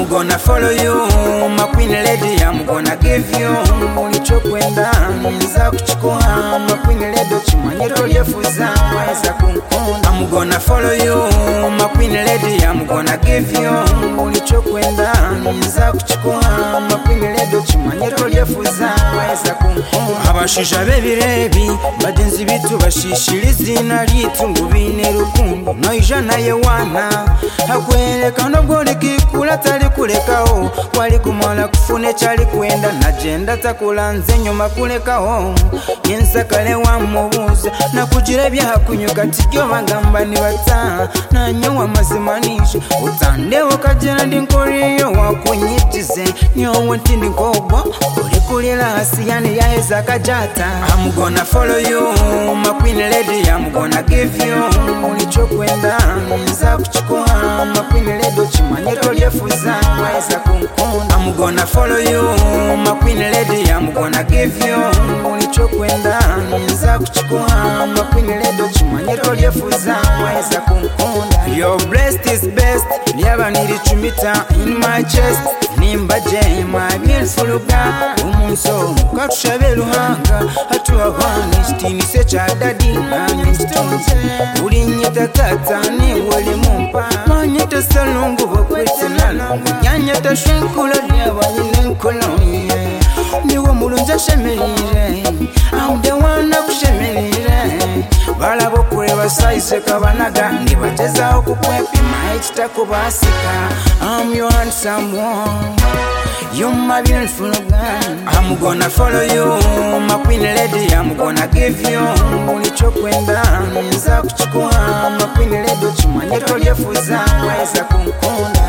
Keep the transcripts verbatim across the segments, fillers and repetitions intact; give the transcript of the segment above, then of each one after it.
gonna follow you, my queen lady, I'm gonna give you ulichokwenda nza kuchukua, my queen lady chimanyiro lyefuza waweza kunkunda. I'm gonna follow you, my queen lady, I'm gonna give you ulichokwenda nza kuchukua, my queen lady chimanyiro lyefuza waweza kunkunda. Abashija bebirebi bagenzi bitu bashishiriza izina lyitu ngo bine rukundo noijana yewana akwereka nobwo likikula tali kulekaho wali kumala kufune chali kwenda najenda takulanze nyuma kulekaho yensakale wa mubuza nakugira byakunyuka tijyo bagamba ni bata nanyo amazimanisha utandeho kagera ndinkoriyo wakunyitize nyowe ntindi nkogwa kulikulira hasi yani yaheza kajata. I'm gonna follow you, my queen lady, I'm gonna give you ulichokwenda nza kuchukua, my queen lady chimanyiro lyefuza waweza kunkunda. I'm gonna follow you, my queen lady, I'm gonna give you ulichokwenda nza kuchukua, my queen lady chimanyiro lyefuza waweza kunkunda. Your breast is best lyaba nilichumita in my chest nimbaje my beautiful girl umunso katushabe ruhanga hatuwabana ishtinise cha dadi nanye chitonze ulinyeta tata ni wali mumpa manyeta salungu bakwete nalungu nyanyeta shenkula lyaba ninenkolo niwo mulunja shemerire I'm the one nakushemerire balabo kureba size kabanaga ndibateza okukwepima ekitakubasika. I'm your handsome one, you're my beautiful girl. I'm gonna follow you, my queen lady, I'm gonna give you ulichokwenda nza kuchukua, my queen lady chimanyiro lyefuza waweza kunkunda.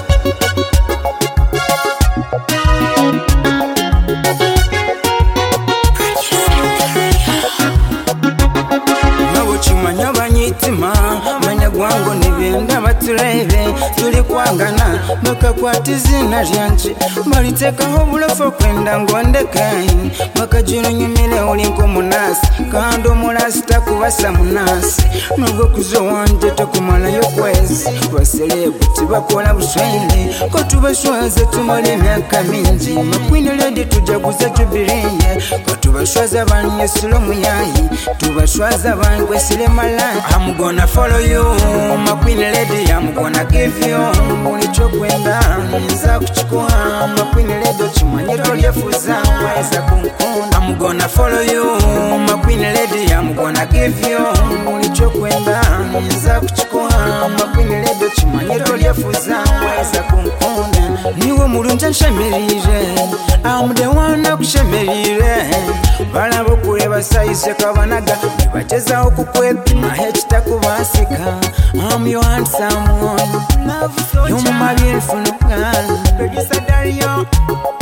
Chimanya banyitima manya gwango nibenda baturebe tuli kwangana bakakwata izina lyanje balitekaho bulofu kwenda ngondeke bakajira nyumire ulinko munasi kandi omulasi takubasa munasi nubwo kuzo wanje takumalayo kwezi baselebuti bakola buswele ko tubashwaze tumale myaka mingi makwine lady tujaguza jubilee ko tubashwaza banyesilo muyayi tubashwaza bangwe I'm gonna follow you, my queen lady, I'm gonna give you ulichokwenda nza kuchukua, my queen lady chimanyiro lyefuza waweza kunkunda. I'm gonna follow you, my queen lady, I'm gonna give you ulichokwenda nza kuchukua, my queen lady chimanyiro lyefuza waweza kunkunda. Niwo mulunja nshemerire I'm the one nakushemerire balabo kureba size kabanaga bateza okukwepima ekitakubasika. I'm your handsome one, you're my beautiful girl. Producer Dario.